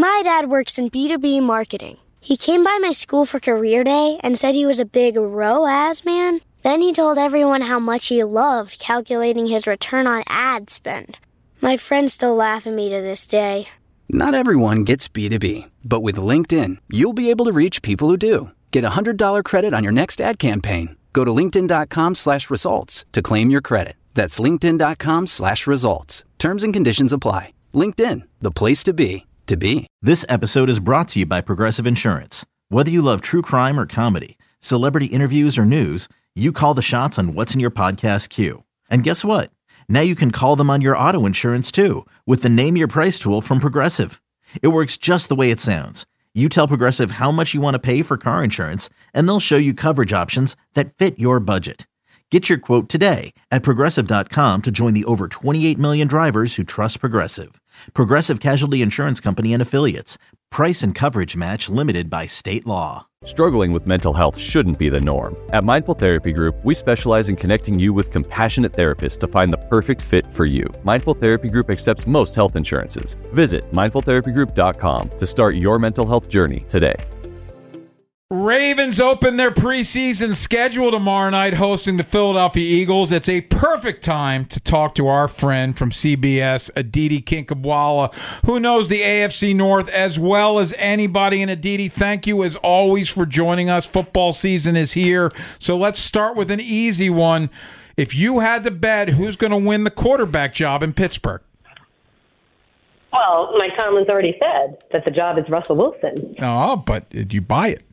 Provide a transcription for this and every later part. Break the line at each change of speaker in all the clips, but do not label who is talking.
My dad works in B2B marketing. He came by my school for career day and said he was a big ROAS man. Then he told everyone how much he loved calculating his return on ad spend. My friends still laugh at me to this day.
Not everyone gets B2B, but with LinkedIn, you'll be able to reach people who do. Get a $100 credit on your next ad campaign. Go to linkedin.com/results to claim your credit. That's linkedin.com/results. Terms and conditions apply. LinkedIn, the place to be, to be.
This episode is brought to you by Progressive Insurance. Whether you love true crime or comedy, celebrity interviews or news, you call the shots on what's in your podcast queue. And guess what? Now you can call them on your auto insurance too with the Name Your Price tool from Progressive. It works just the way it sounds. You tell Progressive how much you want to pay for car insurance, and they'll show you coverage options that fit your budget. Get your quote today at Progressive.com to join the over 28 million drivers who trust Progressive. Progressive Casualty Insurance Company and Affiliates. Price and coverage match limited by state law.
Struggling with mental health shouldn't be the norm. At Mindful Therapy Group, we specialize in connecting you with compassionate therapists to find the perfect fit for you. Mindful Therapy Group accepts most health insurances. Visit mindfultherapygroup.com to start your mental health journey today.
Ravens open their preseason schedule tomorrow night hosting the Philadelphia Eagles. It's a perfect time to talk to our friend from CBS, Aditi Kinkhabwala, who knows the AFC North as well as anybody. And Aditi, thank you as always for joining us. Football season is here. So let's start with an easy one. If you had to bet, who's going to win the quarterback job in Pittsburgh?
Well, Mike Tomlin's already said that the job is Russell Wilson.
Oh, but did you buy it?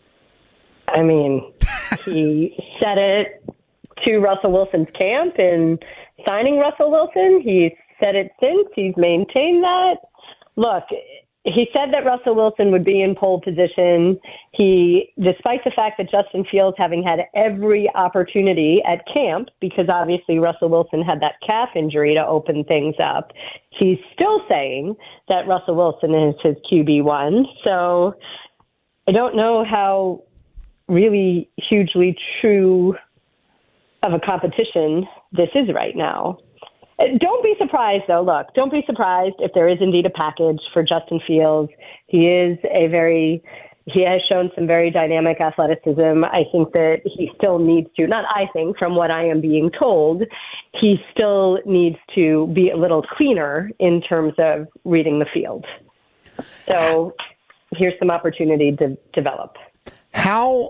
I mean, he said it to Russell Wilson's camp in signing Russell Wilson. He's said it since. He's maintained that. Look, he said that Russell Wilson would be in pole position. Despite the fact that Justin Fields having had every opportunity at camp, because obviously Russell Wilson had that calf injury to open things up, he's still saying that Russell Wilson is his QB1. So I don't know how really hugely true of a competition this is right now. Don't be surprised, though. Look, don't be surprised if there is indeed a package for Justin Fields. He has shown some very dynamic athleticism. I think that he still needs to, not I think, from what I am being told, he still needs to be a little cleaner in terms of reading the field. So here's some opportunity to develop.
How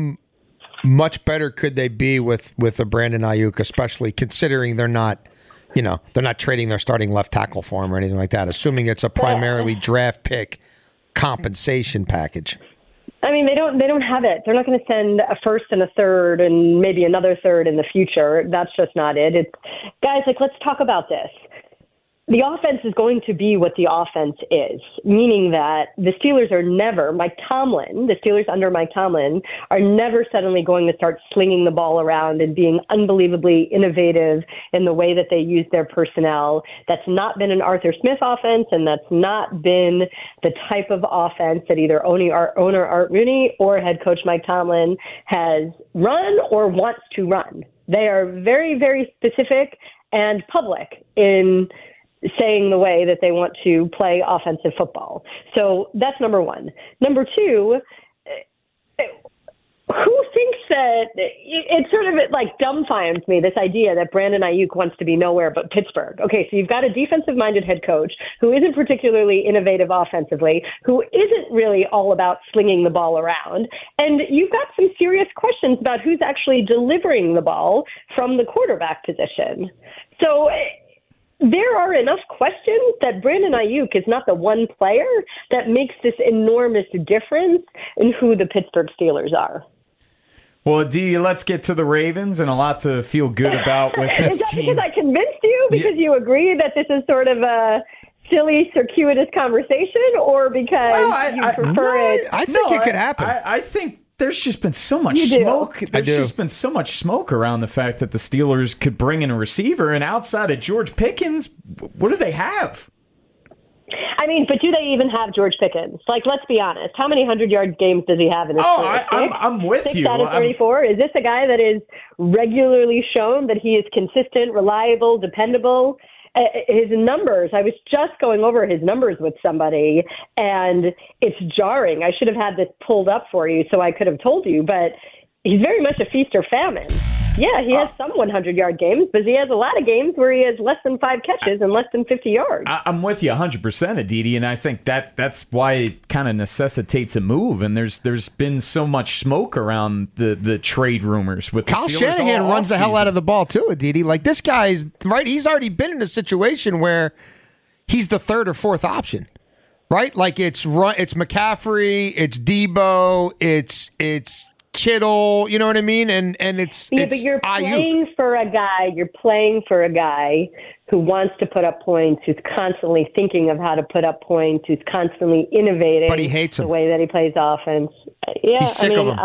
much better could they be with a Brandon Ayuk, especially considering they're not trading their starting left tackle for him or anything like that, assuming it's a primarily draft pick compensation package?
I mean, they don't have it. They're not going to send a first and a third and maybe another third in the future. That's just not it. It's guys, let's talk about this. The offense is going to be what the offense is, meaning that the Steelers are never, the Steelers under Mike Tomlin are never suddenly going to start slinging the ball around and being unbelievably innovative in the way that they use their personnel. That's not been an Arthur Smith offense, and that's not been the type of offense that either owner Art Rooney or head coach Mike Tomlin has run or wants to run. They are very, very specific and public in saying the way that they want to play offensive football. So that's number one. Number two, who thinks that it sort of dumbfounds me, this idea that Brandon Ayuk wants to be nowhere but Pittsburgh. Okay, so you've got a defensive-minded head coach who isn't particularly innovative offensively, who isn't really all about slinging the ball around, and you've got some serious questions about who's actually delivering the ball from the quarterback position. So there are enough questions that Brandon Ayuk is not the one player that makes this enormous difference in who the Pittsburgh Steelers are.
Well, Dee, let's get to the Ravens, and a lot to feel good about with this
Is that
team.
because I convinced you? Because you agree that this is sort of a silly, circuitous conversation, or because you prefer it?
I think it could happen.
I think there's just been so much smoke. There's just been so much smoke around the fact that the Steelers could bring in a receiver, and outside of George Pickens, what do they have?
I mean, but do they even have George Pickens? Let's be honest. How many 100-yard games does he have in his career?
I'm with you.
6 out of 34? Is this a guy that is regularly shown that he is consistent, reliable, dependable? his numbers. I was just going over his numbers with somebody, and it's jarring. I should have had this pulled up for you so I could have told you, but he's very much a feast or famine. Yeah, he has some 100-yard games, but he has a lot of games where he has less than 5 catches and less than 50 yards.
I'm with you 100%, Aditi, and I think that's why it kind of necessitates a move. And there's been so much smoke around the trade rumors with
Kyle
the Steelers
Shanahan
all
runs the hell
offseason.
out of the ball too, Aditi. Like this guy's right. He's already been in a situation where he's the 3rd or 4th option, right? Like it's McCaffrey, it's Debo, it's Kittle, you know what I mean? And it's
but you're playing for a guy. You're playing for a guy who wants to put up points, who's constantly thinking of how to put up points, who's constantly innovating.
But he hates
the
him.
way that he plays offense. Yeah,
he's sick of him.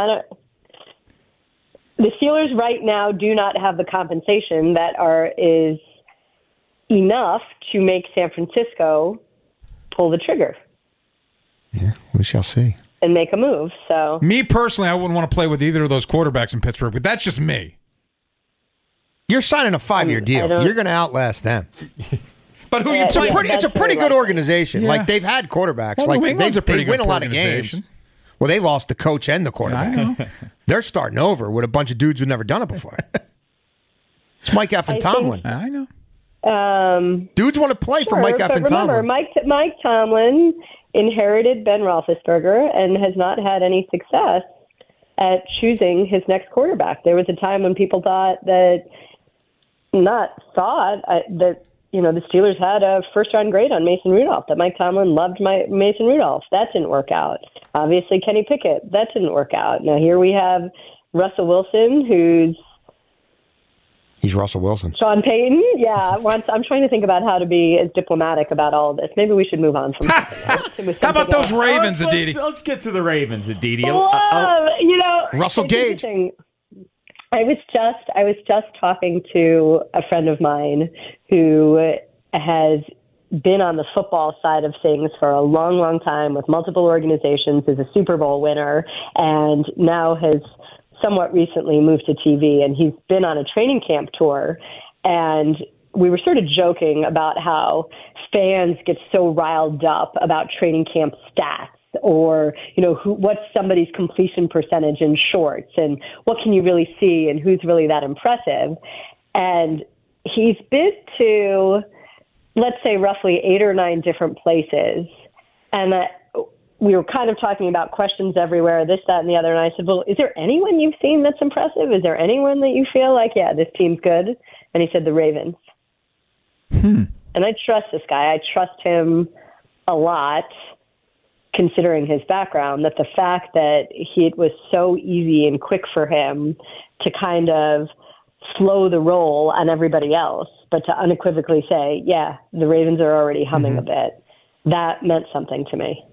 The Steelers right now do not have the compensation that is enough to make San Francisco pull the trigger.
Yeah, we shall see.
And make a move. So,
me personally, I wouldn't want to play with either of those quarterbacks in Pittsburgh, but that's just me.
You're signing a 5-year deal. You're going to outlast them.
But who you
it's
playing?
it's a pretty good organization.
Yeah.
Like they've had quarterbacks.
Well,
like
New England's a pretty
they win
good
a lot of
organization.
games. Well, they lost the coach and the quarterback.
I know.
They're starting over with a bunch of dudes who've never done it before. It's Mike F. and Tomlin.
I know.
Dudes want to play for Mike F. and
remember,
Tomlin.
Mike Tomlin inherited Ben Roethlisberger and has not had any success at choosing his next quarterback. There was a time when people that the Steelers had a first-round grade on Mason Rudolph, that Mike Tomlin loved Mason Rudolph. That didn't work out. Obviously, Kenny Pickett, that didn't work out. Now here we have Russell Wilson,
He's Russell Wilson.
Sean Payton, yeah. I'm trying to think about how to be as diplomatic about all of this. Maybe we should move on from something.
How about those Ravens, Aditi?
Let's get to the Ravens, Aditi.
Russell Gage.
I was just talking to a friend of mine who has been on the football side of things for a long, long time with multiple organizations, is a Super Bowl winner, and now has somewhat recently moved to TV, and he's been on a training camp tour, and we were sort of joking about how fans get so riled up about training camp stats, or what's somebody's completion percentage in shorts, and what can you really see, and who's really that impressive. And he's been to, let's say, roughly 8 or 9 different places, and we were kind of talking about questions everywhere, this, that, and the other. And I said, well, is there anyone you've seen that's impressive? Is there anyone that you feel like, yeah, this team's good? And he said, the Ravens. And I trust this guy. I trust him a lot, considering his background, that the fact that it was so easy and quick for him to kind of slow the roll on everybody else, but to unequivocally say, yeah, the Ravens are already humming a bit, that meant something to me.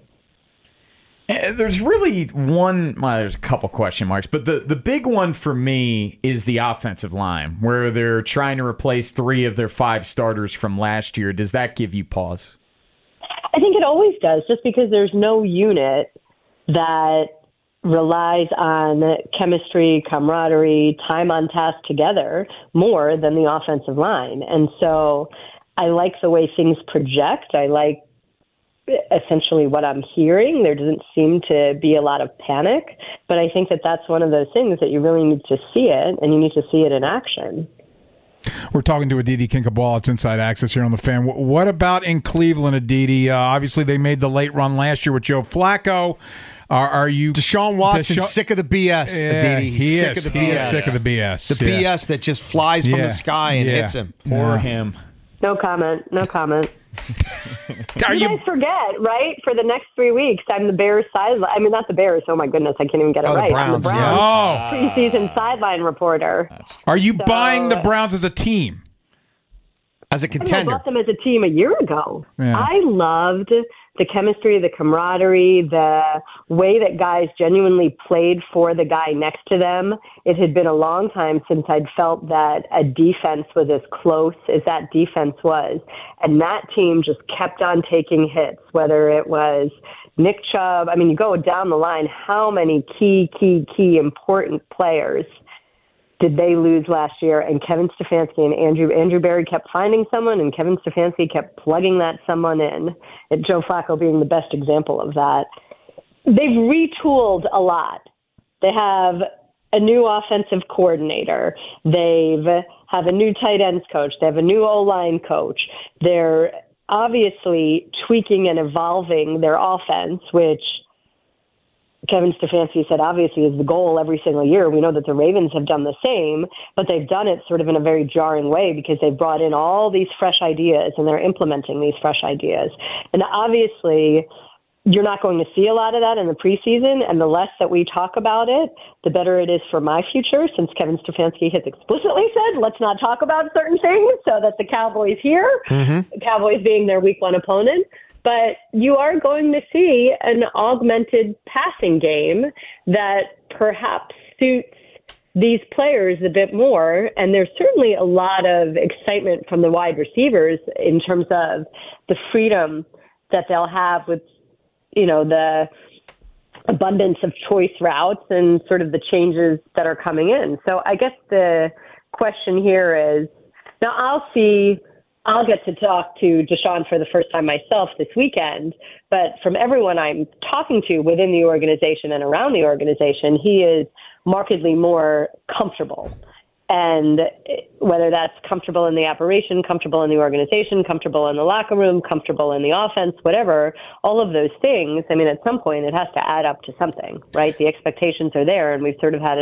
There's really there's a couple question marks, but the big one for me is the offensive line, where they're trying to replace 3 of their 5 starters from last year. Does that give you pause?
I think it always does, just because there's no unit that relies on chemistry, camaraderie, time on task together more than the offensive line. And so I like the way things project. I like essentially what I'm hearing. There doesn't seem to be a lot of panic, but I think that that's one of those things that you really need to see it, and you need to see it in action.
We're talking to Aditi Kinkhabwala. It's Inside Access here on The Fan. What about in Cleveland, Aditi? Obviously, they made the late run last year with Joe Flacco. Are you
Deshaun Watson sick of the BS, Aditi? He's sick of the BS.
He's sick of the BS.
The BS that just flies from the sky and hits him.
Poor him.
No comment. No comment.
Are
you guys forget, right? For the next 3 weeks, I'm the Bears sideline. I mean, not the Bears. Oh my goodness, I can't even get it right.
Browns,
I'm the Browns preseason sideline reporter.
Are you buying the Browns as a team?
As a contender?
I bought them as a team a year ago.
Yeah.
I loved the chemistry, the camaraderie, the way that guys genuinely played for the guy next to them. It had been a long time since I'd felt that a defense was as close as that defense was. And that team just kept on taking hits, whether it was Nick Chubb. I mean, you go down the line, how many key important players did they lose last year? And Kevin Stefanski and Andrew Berry kept finding someone, and Kevin Stefanski kept plugging that someone in. And Joe Flacco being the best example of that. They've retooled a lot. They have a new offensive coordinator. They have a new tight ends coach. They have a new O-line coach. They're obviously tweaking and evolving their offense, which Kevin Stefanski said obviously is the goal every single year. We know that the Ravens have done the same, but they've done it sort of in a very jarring way because they've brought in all these fresh ideas and they're implementing these fresh ideas. And obviously, you're not going to see a lot of that in the preseason, and the less that we talk about it, the better it is for my future, since Kevin Stefanski has explicitly said, let's not talk about certain things so that the Cowboys hear, the Cowboys being their week one opponent. But you are going to see an augmented passing game that perhaps suits these players a bit more, and there's certainly a lot of excitement from the wide receivers in terms of the freedom that they'll have with the abundance of choice routes and sort of the changes that are coming in. So I guess the question here is, now I'll get to talk to Deshaun for the first time myself this weekend, but from everyone I'm talking to within the organization and around the organization, he is markedly more comfortable. And whether that's comfortable in the operation, comfortable in the organization, comfortable in the locker room, comfortable in the offense, whatever, all of those things, I mean, at some point it has to add up to something, right? The expectations are there, and we've sort of had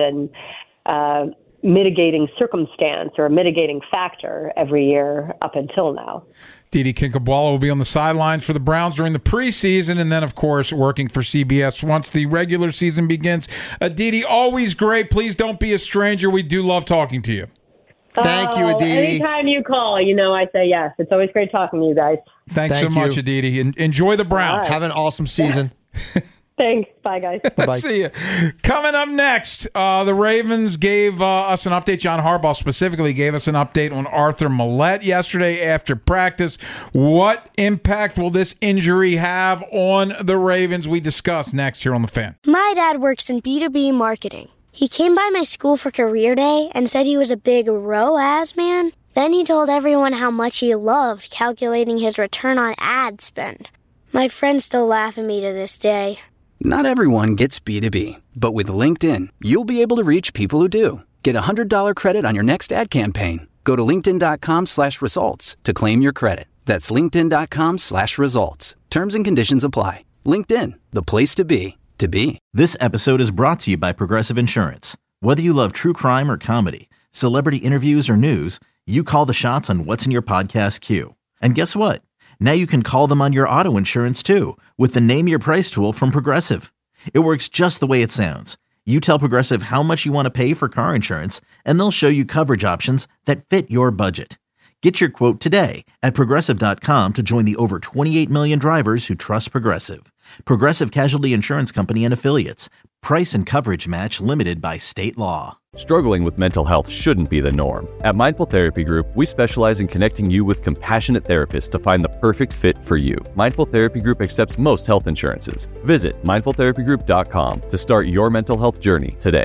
an mitigating circumstance or a mitigating factor every year up until now.
Dede Kinkhabwala will be on the sidelines for the Browns during the preseason and then, of course, working for CBS once the regular season begins. Dede, always great. Please don't be a stranger. We do love talking to you.
Thank you, Aditi.
Anytime you call, I say yes. It's always great talking to you guys.
Thanks so much, Aditi. Enjoy the Browns.
Have an awesome season.
Thanks. Bye, guys.
Bye-bye.
See you. Coming up next, the Ravens gave us an update. John Harbaugh specifically gave us an update on Arthur Millette yesterday after practice. What impact will this injury have on the Ravens? We discuss next here on The Fan.
My dad works in B2B marketing. He came by my school for career day and said he was a big ROAS man. Then he told everyone how much he loved calculating his return on ad spend. My friends still laugh at me to this day.
Not everyone gets B2B, but with LinkedIn, you'll be able to reach people who do. Get a $100 credit on your next ad campaign. Go to linkedin.com/results to claim your credit. That's linkedin.com/results. Terms and conditions apply. LinkedIn, the place to be, to be.
This episode is brought to you by Progressive Insurance. Whether you love true crime or comedy, celebrity interviews or news, you call the shots on what's in your podcast queue. And guess what? Now you can call them on your auto insurance too with the Name Your Price tool from Progressive. It works just the way it sounds. You tell Progressive how much you want to pay for car insurance, and they'll show you coverage options that fit your budget. Get your quote today at Progressive.com to join the over 28 million drivers who trust Progressive. Progressive Casualty Insurance Company and Affiliates. Price and coverage match limited by state law.
Struggling with mental health shouldn't be the norm. At Mindful Therapy Group, we specialize in connecting you with compassionate therapists to find the perfect fit for you. Mindful Therapy Group accepts most health insurances. Visit mindfultherapygroup.com to start your mental health journey today.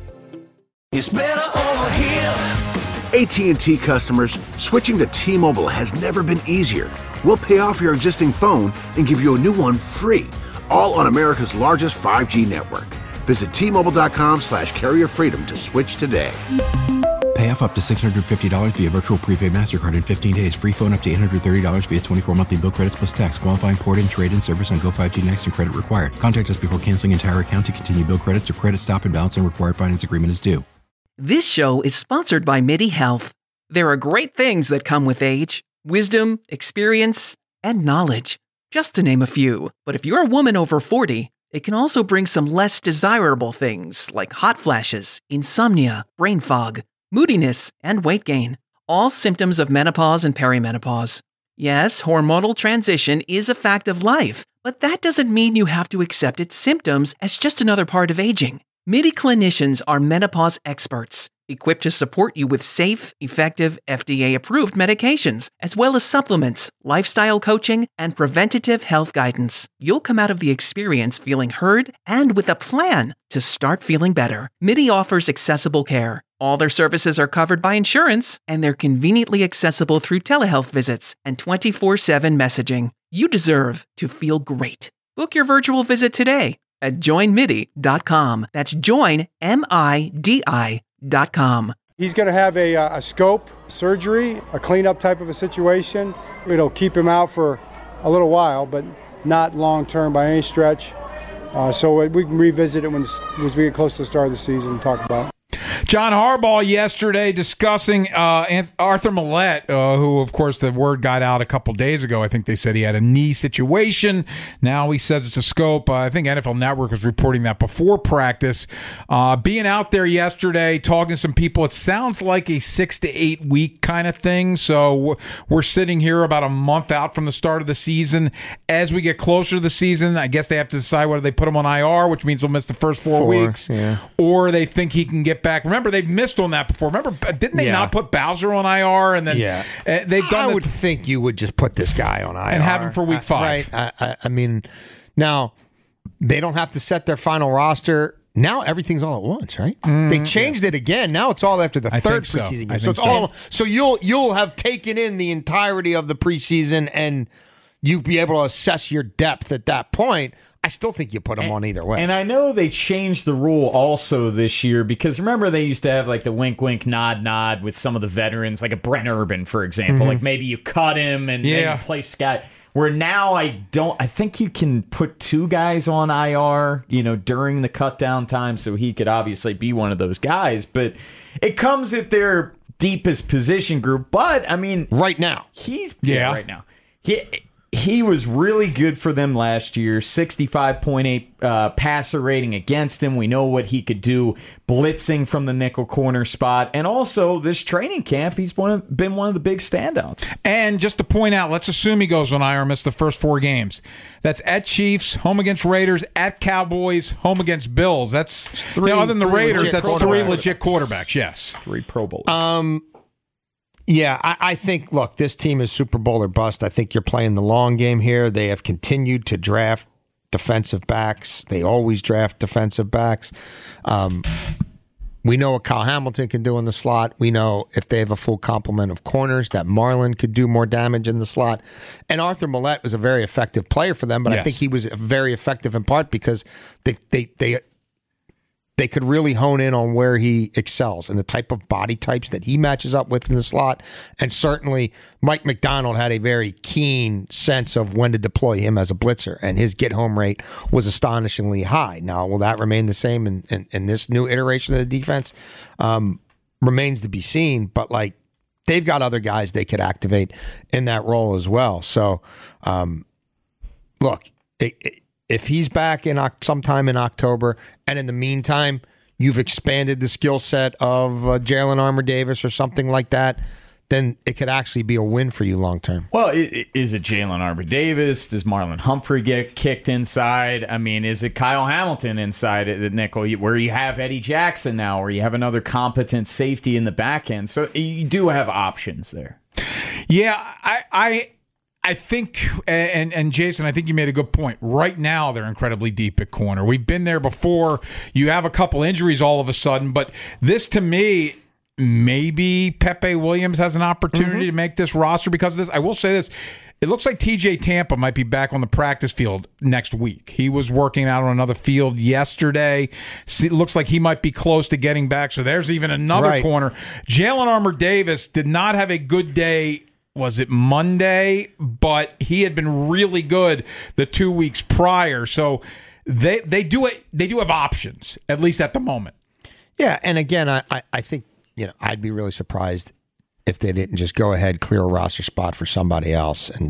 It's better over here. AT&T customers, switching to T-Mobile has never been easier. We'll pay off your existing phone and give you a new one free, all on America's largest 5G network. Visit T-Mobile.com/carrier freedom to switch today.
Pay off up to $650 via virtual prepaid MasterCard in 15 days. Free phone up to $830 via 24 monthly bill credits plus tax. Qualifying port-in, trade-in service on Go 5G Next and credit required. Contact us before canceling entire account to continue bill credits or credit stop and balance and required finance agreement is due.
This show is sponsored by MIDI Health. There are great things that come with age. Wisdom, experience, and knowledge. Just to name a few. But if you're a woman over 40, it can also bring some less desirable things like hot flashes, insomnia, brain fog, moodiness, and weight gain. All symptoms of menopause and perimenopause. Yes, hormonal transition is a fact of life, but that doesn't mean you have to accept its symptoms as just another part of aging. MIDI clinicians are menopause experts, equipped to support you with safe, effective, FDA-approved medications, as well as supplements, lifestyle coaching, and preventative health guidance. You'll come out of the experience feeling heard and with a plan to start feeling better. MIDI offers accessible care, All their services are covered by insurance, and they're conveniently accessible through telehealth visits and 24/7 messaging. You deserve to feel great. Book your virtual visit today at joinmidi.com. That's joinmidi.com.
He's going to have a scope surgery, a cleanup type of a situation. It'll keep him out for a little while, but not long-term by any stretch. So we can revisit it as we get close to the start of the season and talk about it.
John Harbaugh yesterday discussing Arthur Millette, who, of course, the word got out a couple days ago. I think they said he had a knee situation. Now he says it's a scope. I think NFL Network was reporting that before practice. Being out there yesterday, talking to some people, it sounds like a 6 to 8 week kind of thing. So we're sitting here about a month out from the start of the season. As we get closer to the season, I guess they have to decide whether they put him on IR, which means they'll miss the first 4 weeks, or they think he can get back. Remember, they've missed on that before. Remember, didn't they not put Bowser on IR? And then they've done.
I would think you would just put this guy on IR
and have him for week 5.
Right? I mean, now they don't have to set their final roster. Now everything's all at once, right? They changed it again. Now it's all after the third preseason game. So it's all. So you'll have taken in the entirety of the preseason, and you'll be able to assess your depth at that point. I still think you put them on either way.
And I know they changed the rule also this year because remember they used to have like the wink, wink, nod, nod with some of the veterans, like a Brent Urban, for example. Like maybe you cut him and then play Scott. Where now I think you can put 2 guys on IR, during the cut down time, so he could obviously be one of those guys. But it comes at their deepest position group. But I mean,
right now
right now he was really good for them last year. 65.8 passer rating against him. We know what he could do blitzing from the nickel corner spot. And also this training camp, he's been one of the big standouts.
And just to point out, let's assume he goes on IR and misses the first 4 games. That's at Chiefs, home against Raiders, at Cowboys, home against Bills. That's 3. Other than the Raiders, that's 3 legit quarterbacks. Yes,
3 Pro Bowlers.
Yeah, I think, look, this team is Super Bowl or bust. I think you're playing the long game here. They have continued to draft defensive backs. They always draft defensive backs. We know what Kyle Hamilton can do in the slot. We know if they have a full complement of corners that Marlon could do more damage in the slot. And Arthur Millette was a very effective player for them, but I think he was very effective in part because they could really hone in on where he excels and the type of body types that he matches up with in the slot. And certainly Mike McDonald had a very keen sense of when to deploy him as a blitzer, and his get-home rate was astonishingly high. Now, will that remain the same in this new iteration of the defense? Remains to be seen, but they've got other guys they could activate in that role as well. So, look, if he's back sometime in October, and in the meantime, you've expanded the skill set of Jalen Armour-Davis or something like that, then it could actually be a win for you long term.
Well, is it Jalen Armour-Davis? Does Marlon Humphrey get kicked inside? I mean, is it Kyle Hamilton inside at the nickel, where you have Eddie Jackson now, or you have another competent safety in the back end? So you do have options there.
Yeah, I think, and Jason, I think you made a good point. Right now, they're incredibly deep at corner. We've been there before. You have a couple injuries all of a sudden, but this, to me, maybe Pepe Williams has an opportunity to make this roster because of this. I will say this. It looks like TJ Tampa might be back on the practice field next week. He was working out on another field yesterday. It looks like he might be close to getting back, so there's even another corner. Jalen Armour-Davis did not have a good day. Was it Monday? But he had been really good the 2 weeks prior. So they do it. They do have options, at least at the moment.
Yeah, and again, I think I'd be really surprised if they didn't just go ahead, clear a roster spot for somebody else, and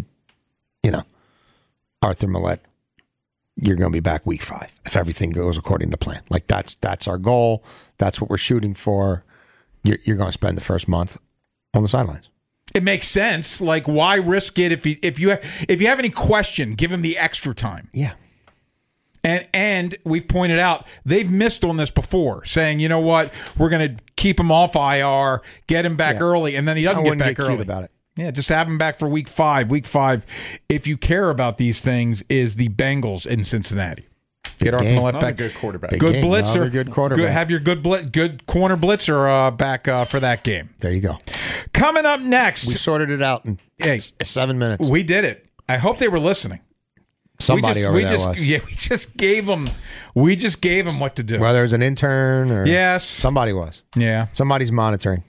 Arthur Millette, you're going to be back week 5 if everything goes according to plan. That's our goal. That's what we're shooting for. You're going to spend the first month on the sidelines.
It makes sense. Why risk it if you have any question, give him the extra time.
Yeah.
And we've pointed out they've missed on this before, saying, you know what, we're going to keep him off IR, get him back early, and then he doesn't get back early.
About it.
Yeah, just have him back for week 5. Week 5, if you care about these things, is the Bengals in Cincinnati. Get Arthur Millette
Another
back.
good quarterback.
Big
Good
game.
blitzer.
Another good quarterback.
Have your good corner blitzer back for that game.
There you go.
Coming up next.
We sorted it out in 7 minutes.
We did it. I hope they were listening.
Somebody over there was.
Yeah, we just gave them what to do.
Whether it was an intern or
yes,
somebody was.
Yeah,
somebody's monitoring.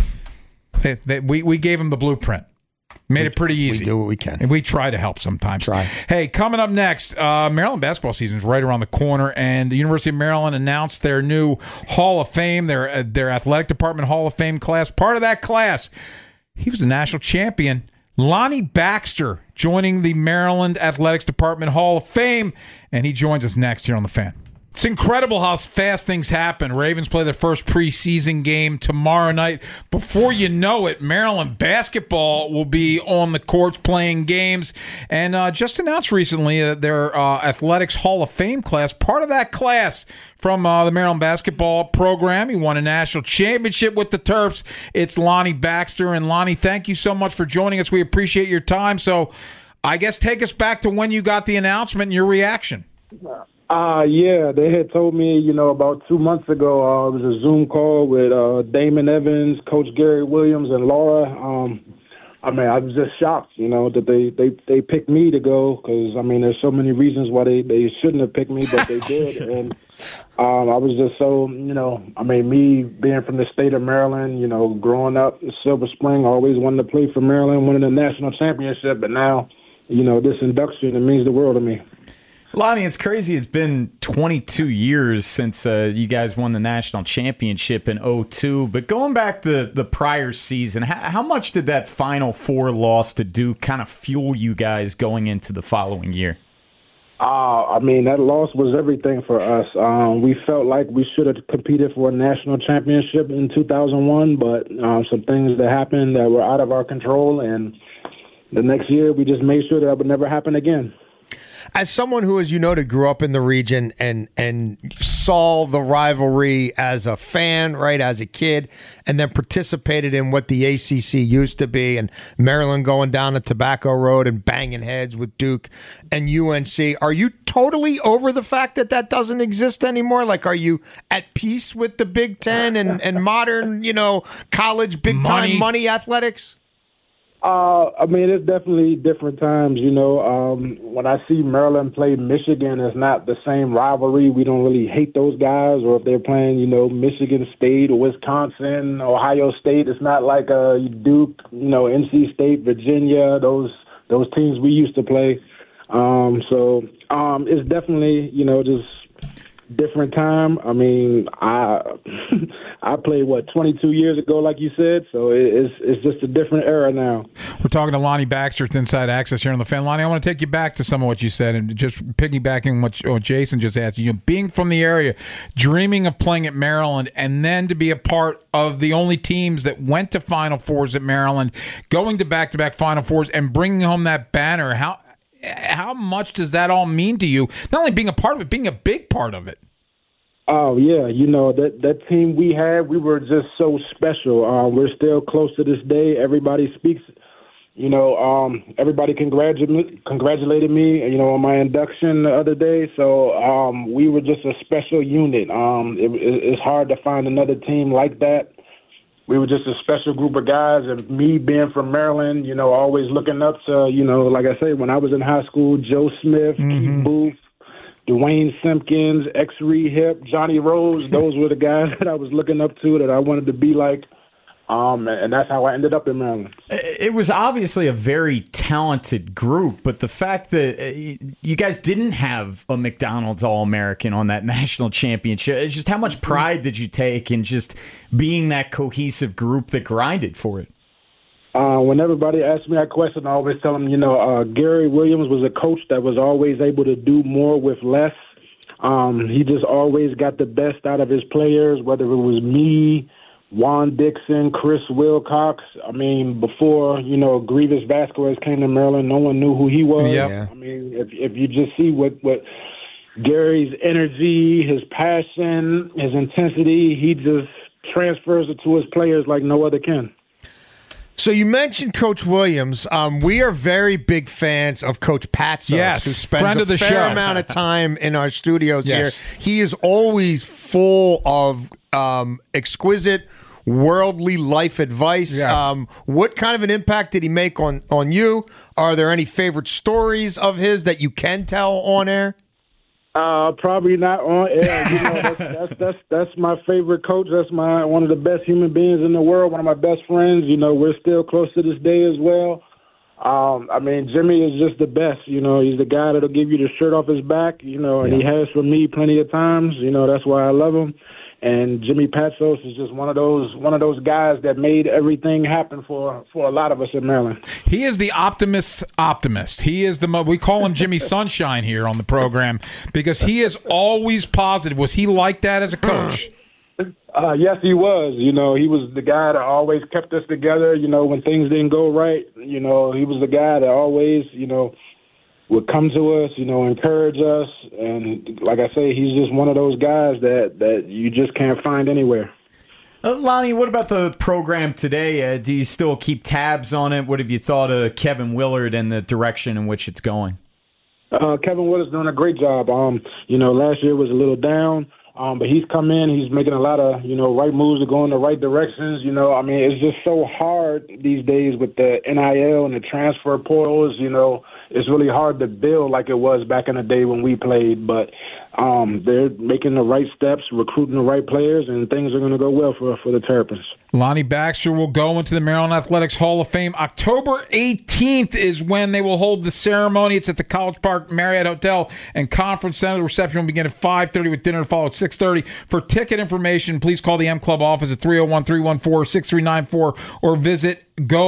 We gave them the blueprint. Made it pretty easy.
We do what we can.
And we try to help sometimes. Hey, coming up next, Maryland basketball season is right around the corner, and the University of Maryland announced their new Hall of Fame, their athletic department Hall of Fame class. Part of that class, he was a national champion. Lonnie Baxter joining the Maryland Athletics Department Hall of Fame, and he joins us next here on The Fan. It's incredible how fast things happen. Ravens play their first preseason game tomorrow night. Before you know it, Maryland basketball will be on the courts playing games. And just announced recently that their Athletics Hall of Fame class, part of that class from the Maryland basketball program, he won a national championship with the Terps. It's Lonnie Baxter. And Lonnie, thank you so much for joining us. We appreciate your time. So I guess take us back to when you got the announcement and your reaction.
Yeah, they had told me, about 2 months ago, it was a Zoom call with Damon Evans, Coach Gary Williams, and Laura. I was just shocked, that they picked me to go because, there's so many reasons why they shouldn't have picked me, but they did. And I was just so, me being from the state of Maryland, growing up in Silver Spring, I always wanted to play for Maryland, winning the national championship. But now, this induction, it means the world to me.
Lonnie, it's crazy. It's been 22 years since you guys won the national championship in 2002. But going back the prior season, how much did that Final Four loss to Duke kind of fuel you guys going into the following year?
That loss was everything for us. We felt like we should have competed for a national championship in 2001, but some things that happened that were out of our control. And the next year, we just made sure that would never happen again.
As someone who, as you noted, grew up in the region and saw the rivalry as a fan, right, as a kid, and then participated in what the ACC used to be, and Maryland going down the Tobacco Road and banging heads with Duke and UNC, are you totally over the fact that doesn't exist anymore? Like, are you at peace with the Big Ten and modern, college big-time money athletics?
It's definitely different times, When I see Maryland play Michigan, it's not the same rivalry. We don't really hate those guys. Or if they're playing, Michigan State or Wisconsin, Ohio State, it's not like Duke, NC State, Virginia, those teams we used to play. It's definitely, just different time. I played 22 years ago, like you said. So it's just a different era now.
We're talking to Lonnie Baxter at Inside Access here on The Fan. Lonnie, I want to take you back to some of what you said and just piggybacking what Jason just asked you. Being from the area, dreaming of playing at Maryland, and then to be a part of the only teams that went to Final Fours at Maryland, going to back-to-back Final Fours, and bringing home that banner. How much does that all mean to you? Not only being a part of it, being a big part of it.
Oh, yeah. That team we had, we were just so special. We're still close to this day. Everybody speaks, everybody congratulated me, on my induction the other day. So we were just a special unit. It's hard to find another team like that. We were just a special group of guys, and me being from Maryland, always looking up to, like I say, when I was in high school, Joe Smith, Keith Booth, Dwayne Simpkins, X-Ree Hip, Johnny Rose, those were the guys that I was looking up to that I wanted to be like. And that's how I ended up in Maryland.
It was obviously a very talented group, but the fact that you guys didn't have a McDonald's All-American on that national championship, just how much pride did you take in just being that cohesive group that grinded for it?
When everybody asks me that question, I always tell them, Gary Williams was a coach that was always able to do more with less. He just always got the best out of his players, whether it was me, Juan Dixon, Chris Wilcox. Before, Grievous Vasquez came to Maryland, no one knew who he was.
Yep.
Yeah. If you just see what Gary's energy, his passion, his intensity, he just transfers it to his players like no other can.
So you mentioned Coach Williams. We are very big fans of Coach Patsos,
Yes,
who spends
friend
a
of the
fair
show.
amount of time in our studios
Yes.
here. He is always full of exquisite, worldly life advice.
Yes.
What kind of an impact did he make on you? Are there any favorite stories of his that you can tell on air?
Probably not on air. You know, that's my favorite coach. That's one of the best human beings in the world. One of my best friends. You know, we're still close to this day as well. I mean, Jimmy is just the best. You know, he's the guy that'll give you the shirt off his back. You know, and he has for me plenty of times. You know, that's why I love him. And Jimmy Patsos is just one of those guys that made everything happen for a lot of us in Maryland.
He is the optimist. He is we call him Jimmy Sunshine here on the program because he is always positive. Was he like that as a coach?
Yes, he was. You know, he was the guy that always kept us together. You know, when things didn't go right, you know, he was the guy that always, you know, would come to us, you know, encourage us. And like I say, he's just one of those guys that you just can't find anywhere.
Lonnie, what about the program today? Do you still keep tabs on it? What have you thought of Kevin Willard and the direction in which it's going?
Kevin Willard's doing a great job. You know, last year was a little down. But he's come in, he's making a lot of, you know, right moves to go in the right directions. You know, I mean, it's just so hard these days with the NIL and the transfer portals. You know, it's really hard to build like it was back in the day when we played. But they're making the right steps, recruiting the right players, and things are going to go well for the Terrapins.
Lonnie Baxter will go into the Maryland Athletics Hall of Fame. October 18th is when they will hold the ceremony. It's at the College Park Marriott Hotel and Conference Center. The reception will begin at 5:30 with dinner to follow at 6:30. For ticket information, please call the M Club office at 301-314-6394 or visit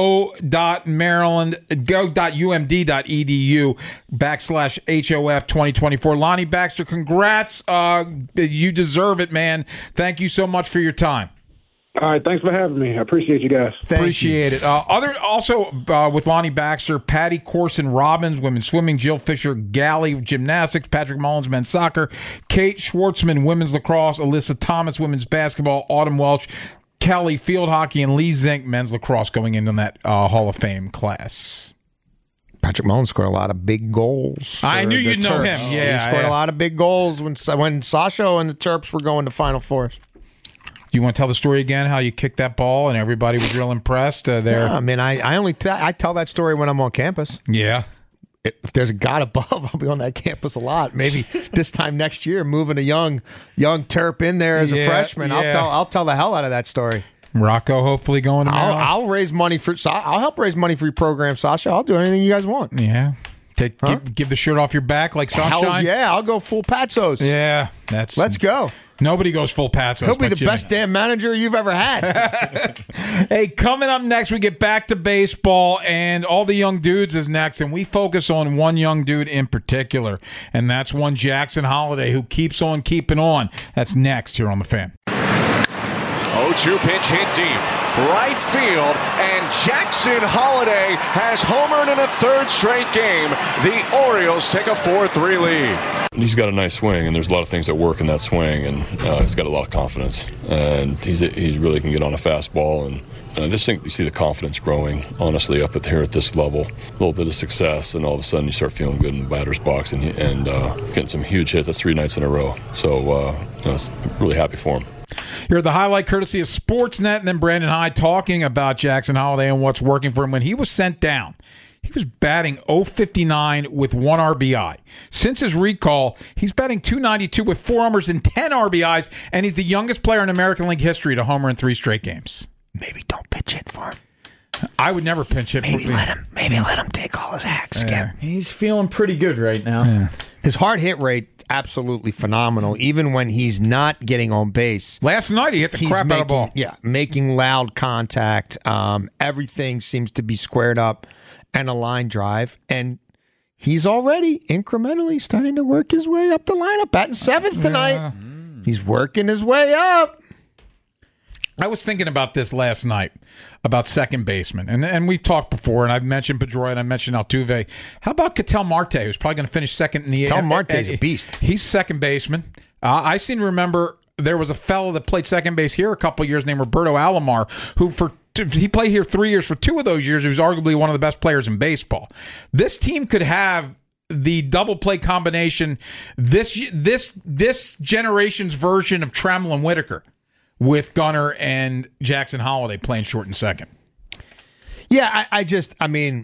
go.umd.edu/HOF 2024. Lonnie Baxter, congrats. You deserve it, man. Thank you so much for your time.
All right, thanks for having me. I appreciate you guys.
Appreciate it. With Lonnie Baxter, Patty Corson Robbins, women's swimming, Jill Fisher Galley, gymnastics, Patrick Mullins, men's soccer, Kate Schwartzman, women's lacrosse, Alyssa Thomas, women's basketball, Autumn Welch, Kelly field hockey, and Lee Zink, men's lacrosse, going into that Hall of Fame class.
Patrick Mullins scored a lot of big goals.
I knew you'd know him. Yeah,
he scored a lot of big goals when Sasha and the Terps were going to Final Fours.
You want to tell the story again, how you kicked that ball and everybody was real impressed there?
Yeah, I mean, I tell that story when I'm on campus.
Yeah.
If there's a God above, I'll be on that campus a lot. Maybe this time next year, moving a young Terp in there as a freshman.
Yeah.
I'll tell the hell out of that story.
Rocco hopefully going to Maryland.
I'll raise money I'll help raise money for your program, Sasha. I'll do anything you guys want.
Yeah. Give the shirt off your back like Sunshine?
Hells yeah, I'll go full Patsos.
Yeah.
Let's go.
Nobody goes full Patsos.
He'll be the best damn manager you've ever had.
Hey, coming up next, we get back to baseball, and All the Young Dudes is next, and we focus on one young dude in particular, and that's one Jackson Holliday, who keeps on keeping on. That's next here on The Fan.
0-2 pitch hit deep. Right field, and Jackson Holliday has homered in a third straight game. The Orioles take a 4-3 lead.
He's got a nice swing, and there's a lot of things that work in that swing, and he's got a lot of confidence. And he really can get on a fastball, and I just think you see the confidence growing, honestly, up here at this level. A little bit of success, and all of a sudden you start feeling good in the batter's box and getting some huge hits. That's 3 nights in a row. So really happy for him.
Here at the highlight courtesy of Sportsnet, and then Brandon Hyde talking about Jackson Holliday and what's working for him. When he was sent down, he was batting .059 with 1 RBI. Since his recall, he's batting .292 with 4 homers and 10 RBIs, and he's the youngest player in American League history to homer in 3 straight games.
Maybe don't pitch hit for him.
I would never pinch hit for him.
Maybe let him take all his hacks.
Yeah.
He's feeling pretty good right now.
Yeah.
His hard hit rate, absolutely phenomenal, even when he's not getting on base.
Last night he hit the crap out of the ball.
Yeah, making loud contact. Everything seems to be squared up and a line drive. And he's already incrementally starting to work his way up the lineup. Batting 7th tonight. Yeah. He's working his way up.
I was thinking about this last night, about second baseman. And we've talked before, and I've mentioned Pedroia and I mentioned Altuve. How about Ketel Marte, who's probably going to finish second in the
Ketel Marte's a beast.
He's second baseman. I seem to remember there was a fellow that played second base here a couple years named Roberto Alomar, who for he played here 3 years. For 2 of those years, he was arguably one of the best players in baseball. This team could have the double play combination, this generation's version of Trammell and Whitaker, with Gunnar and Jackson Holliday playing short and second.
Yeah, I mean,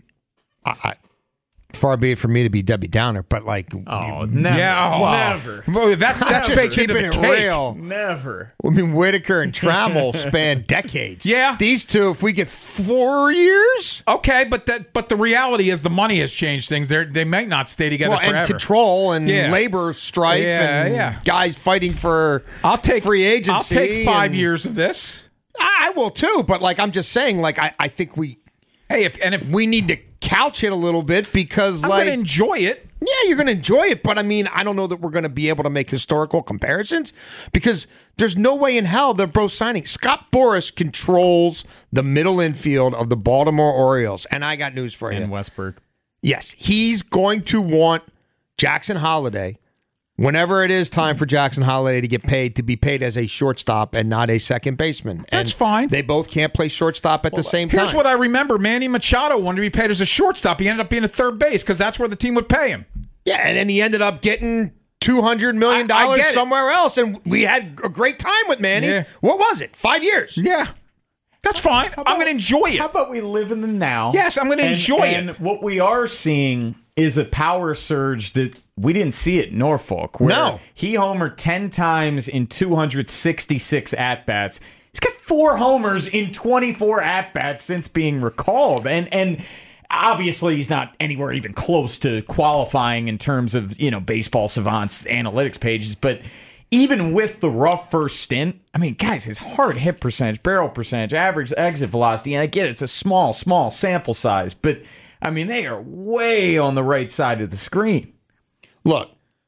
far be it for me to be Debbie Downer, but like,
never.
Never. Well, that's baked into the cake.
Real.
Never.
I mean, Whitaker and Trammell span decades.
Yeah,
these two, if we get 4 years,
okay. But the reality is the money has changed things. They might not stay together forever.
And control and labor strife and guys fighting for free agency.
I'll take 5 years of this.
I will too, but like I'm just saying, like I think we.
Hey, if
we need to couch it a little bit because
I'm going to enjoy it.
Yeah, you're going to enjoy it, but I mean, I don't know that we're going to be able to make historical comparisons because there's no way in hell they're both signing. Scott Boras controls the middle infield of the Baltimore Orioles, and I got news for you.
And Westberg.
Yes, he's going to want Jackson Holliday, whenever it is time for Jackson Holliday to get paid, to be paid as a shortstop and not a second baseman.
That's fine.
They both can't play shortstop at the same time.
Here's what I remember. Manny Machado wanted to be paid as a shortstop. He ended up being a third base because that's where the team would pay him.
Yeah, and then he ended up getting $200 million somewhere else, and we had a great time with Manny.
Yeah.
What was it? 5 years?
Yeah. That's fine. I'm going to enjoy it.
How about we live in the now?
Yes, I'm going to enjoy it.
And what we are seeing is a power surge that we didn't see at Norfolk. Where he homered 10 times in 266 at-bats. He's got 4 homers in 24 at-bats since being recalled. And obviously he's not anywhere even close to qualifying in terms of, Baseball Savant's analytics pages. But even with the rough first stint, I mean, guys, his hard hit percentage, barrel percentage, average exit velocity, and I get it, it's a small sample size, but I mean, they are way on the right side of the screen.
Look,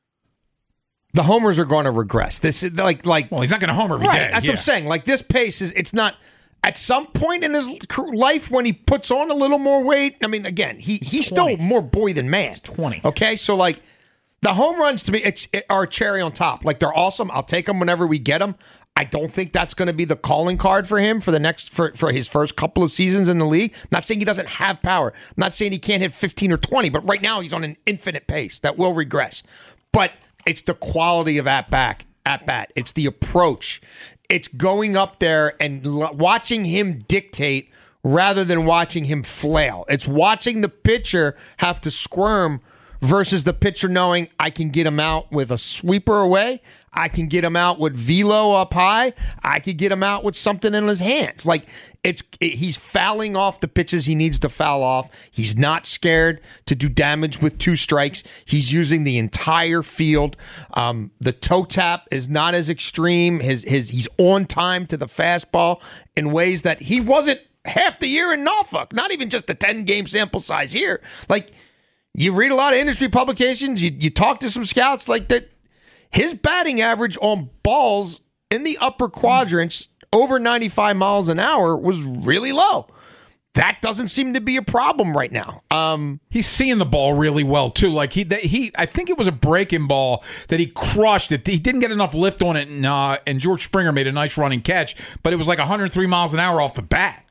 the homers are going to regress. This is like.
Well, he's not going to homer every day.
That's what I'm saying. Like this pace it's not. At some point in his life, when he puts on a little more weight, I mean, again, he's still more boy than man.
He's 20.
Okay, so like the home runs to me are a cherry on top. Like they're awesome. I'll take them whenever we get them. I don't think that's going to be the calling card for him for his first couple of seasons in the league. I'm not saying he doesn't have power. I'm not saying he can't hit 15 or 20, but right now he's on an infinite pace that will regress. But it's the quality of at bat. It's the approach. It's going up there and watching him dictate rather than watching him flail. It's watching the pitcher have to squirm versus the pitcher knowing I can get him out with a sweeper away. I can get him out with velo up high. I could get him out with something in his hands. Like he's fouling off the pitches he needs to foul off. He's not scared to do damage with 2 strikes. He's using the entire field. The toe tap is not as extreme. He's on time to the fastball in ways that he wasn't half the year in Norfolk. Not even just the 10-game sample size here. Like you read a lot of industry publications. You talk to some scouts like that. His batting average on balls in the upper quadrants over 95 miles an hour was really low. That doesn't seem to be a problem right now.
He's seeing the ball really well too. Like I think it was a breaking ball that he crushed it. He didn't get enough lift on it, and George Springer made a nice running catch, but it was like 103 miles an hour off the bat.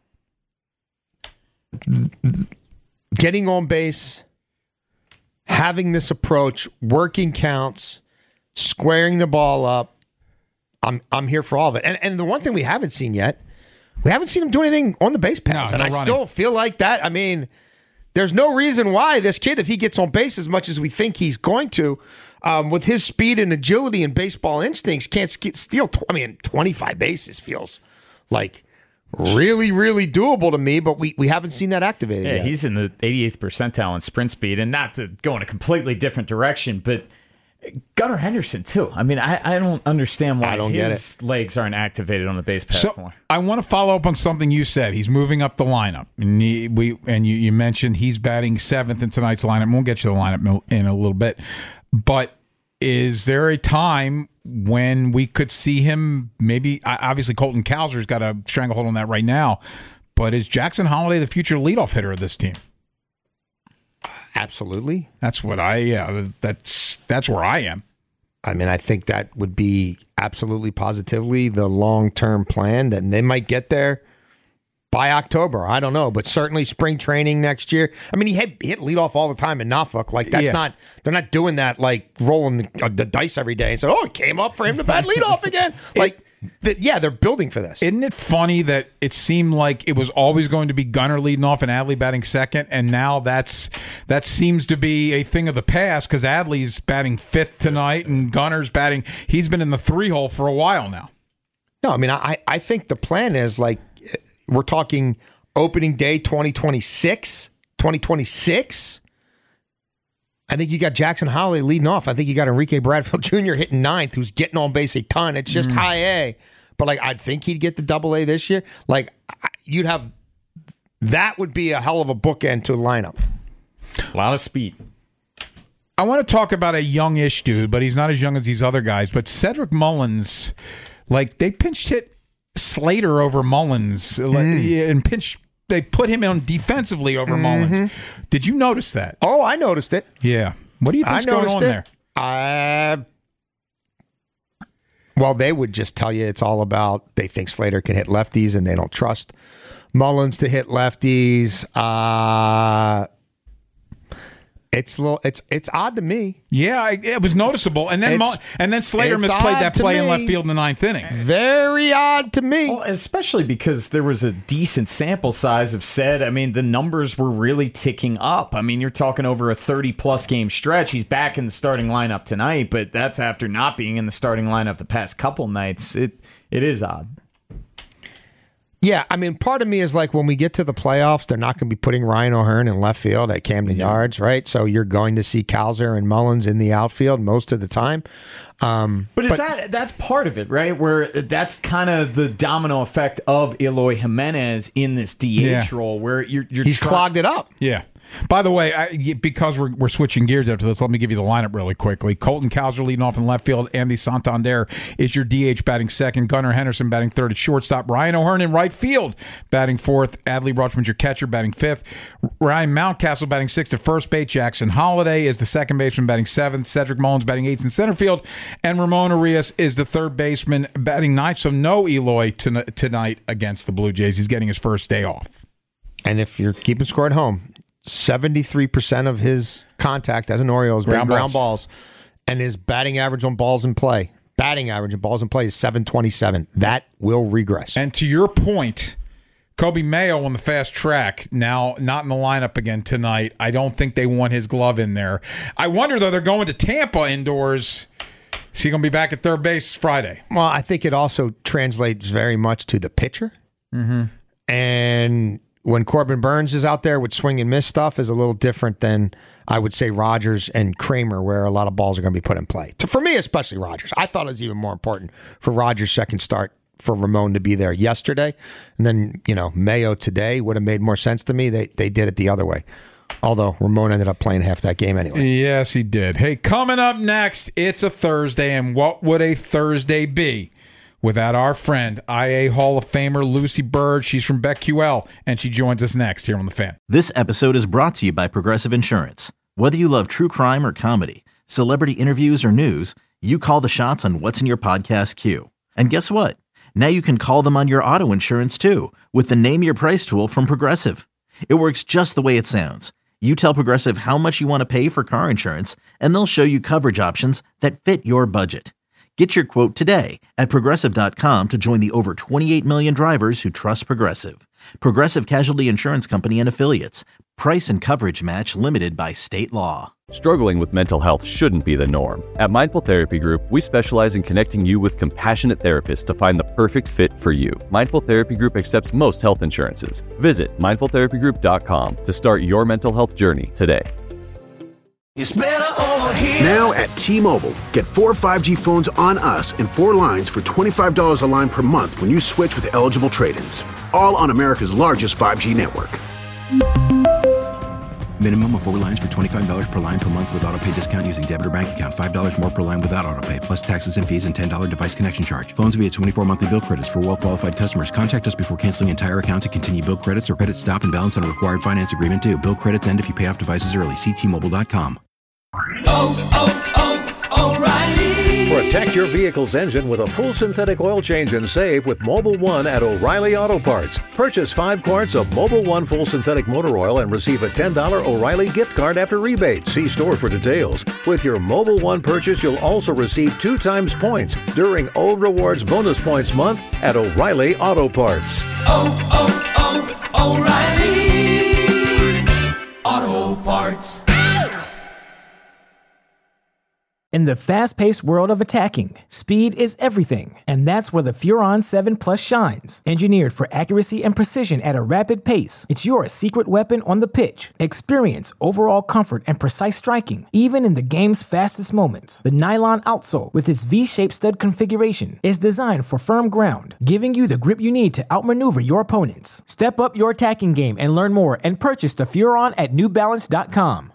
Getting on base, having this approach, working counts, squaring the ball up. I'm here for all of it. And the one thing we haven't seen yet, we haven't seen him do anything on the base pass.
No
I
running.
Still feel like that. I mean, there's no reason why this kid, if he gets on base as much as we think he's going to, with his speed and agility and baseball instincts, can't steal. 25 bases feels like really, really doable to me, but we haven't seen that activated yet.
He's in the 88th percentile in sprint speed, and not to go in a completely different direction, but Gunnar Henderson, too. I mean, I don't understand why his legs aren't activated on the base pass more.
I want to follow up on something you said. He's moving up the lineup. And you mentioned he's batting 7th in tonight's lineup. We'll get you the lineup in a little bit. But is there a time when we could see him, maybe, obviously Colton Cowser's got a stranglehold on that right now, but is Jackson Holliday the future leadoff hitter of this team?
Absolutely.
That's where I am.
I mean, I think that would be absolutely positively the long-term plan, that they might get there, by October. I don't know, but certainly spring training next year. I mean, he hit leadoff all the time in Norfolk. Like that's not. They're not doing that like rolling the dice every day and said, "Oh, it came up for him to bat leadoff again." Like. They're building for this.
Isn't it funny that it seemed like it was always going to be Gunnar leading off and Adley batting second, and now that seems to be a thing of the past because Adley's batting fifth tonight and Gunnar's batting. He's been in the 3-hole for a while now.
No, I mean I think the plan is like we're talking opening day 2026. I think you got Jackson Holiday leading off. I think you got Enrique Bradfield Jr. hitting ninth, who's getting on base a ton. It's just high A. But, like, I think he'd get the double A this year. Like, you'd have – that would be a hell of a bookend to the lineup.
A lot of speed.
I want to talk about a youngish dude, but he's not as young as these other guys. But Cedric Mullins, like, they pinch hit Slater over Mullins and pinch – they put him on defensively over Mullins. Did you notice that?
Oh, I noticed it.
Yeah. What do you think's going on there?
Well, they would just tell you it's all about they think Slater can hit lefties and they don't trust Mullins to hit lefties. It's odd to me.
Yeah, it was noticeable, and then Slater misplayed that play in left field in the ninth inning.
Very odd to me.
Well, especially because there was a decent sample size of said. I mean, the numbers were really ticking up. I mean, you're talking over a 30-plus game stretch. He's back in the starting lineup tonight, but that's after not being in the starting lineup the past couple nights. It is odd.
Yeah, I mean, part of me is like when we get to the playoffs, they're not going to be putting Ryan O'Hearn in left field at Camden Yards, right? So you're going to see Cowser and Mullins in the outfield most of the time.
But that's part of it, right? Where that's kind of the domino effect of Eloy Jimenez in this DH role, where
he's clogged it up.
Yeah. By the way, because we're switching gears after this, let me give you the lineup really quickly. Colton Cowser leading off in left field. Andy Santander is your DH batting second. Gunnar Henderson batting third at shortstop. Ryan O'Hearn in right field batting fourth. Adley Rutschman's your catcher batting fifth. Ryan Mountcastle batting sixth at first base. Jackson Holiday is the second baseman batting seventh. Cedric Mullins batting eighth in center field. And Ramon Arias is the third baseman batting ninth. So no Eloy tonight against the Blue Jays. He's getting his first day off.
And if you're keeping score at home, 73% of his contact as an Oriole has been ground balls, and his batting average on balls in play. Batting average on balls in play is 727. That will regress.
And to your point, Kobe Mayo on the fast track, now not in the lineup again tonight. I don't think they want his glove in there. I wonder, though, they're going to Tampa indoors. Is he going to be back at third base Friday?
Well, I think it also translates very much to the pitcher. And when Corbin Burns is out there with swing and miss stuff is a little different than, I would say, Rogers and Kramer, where a lot of balls are going to be put in play. For me, especially Rogers. I thought it was even more important for Rogers' second start for Ramon to be there yesterday. And then, Mayo today would have made more sense to me. They did it the other way. Although Ramon ended up playing half that game anyway.
Yes, he did. Hey, coming up next, it's a Thursday, and what would a Thursday be without our friend, IA Hall of Famer Lucy Bird? She's from BetQL, and she joins us next here on The Fan.
This episode is brought to you by Progressive Insurance. Whether you love true crime or comedy, celebrity interviews or news, you call the shots on what's in your podcast queue. And guess what? Now you can call them on your auto insurance too with the Name Your Price tool from Progressive. It works just the way it sounds. You tell Progressive how much you want to pay for car insurance, and they'll show you coverage options that fit your budget. Get your quote today at Progressive.com to join the over 28 million drivers who trust Progressive. Progressive Casualty Insurance Company and Affiliates. Price and coverage match limited by state law.
Struggling with mental health shouldn't be the norm. At Mindful Therapy Group, we specialize in connecting you with compassionate therapists to find the perfect fit for you. Mindful Therapy Group accepts most health insurances. Visit mindfultherapygroup.com to start your mental health journey today.
It's better over here. Now at T-Mobile, get 4 5G phones on us and 4 lines for $25 a line per month when you switch with eligible trade-ins. All on America's largest 5G network.
Minimum of 4 lines for $25 per line per month with autopay discount using debit or bank account. $5 more per line without autopay, plus taxes and fees and $10 device connection charge. Phones via 24 monthly bill credits for well-qualified customers. Contact us before canceling entire account to continue bill credits or credit stop and balance on a required finance agreement due. Bill credits end if you pay off devices early. See T-Mobile.com.
O'Reilly. Protect your vehicle's engine with a full synthetic oil change and save with Mobil 1 at O'Reilly Auto Parts. Purchase 5 quarts of Mobil 1 full synthetic motor oil and receive a $10 O'Reilly gift card after rebate. See store for details. With your Mobil 1 purchase, you'll also receive 2 times points during O Rewards Bonus Points Month at O'Reilly Auto Parts.
O'Reilly Auto Parts.
In the fast-paced world of attacking, speed is everything, and that's where the Furon 7 Plus shines. Engineered for accuracy and precision at a rapid pace, it's your secret weapon on the pitch. Experience overall comfort and precise striking, even in the game's fastest moments. The nylon outsole, with its V-shaped stud configuration, is designed for firm ground, giving you the grip you need to outmaneuver your opponents. Step up your attacking game and learn more and purchase the Furon at NewBalance.com.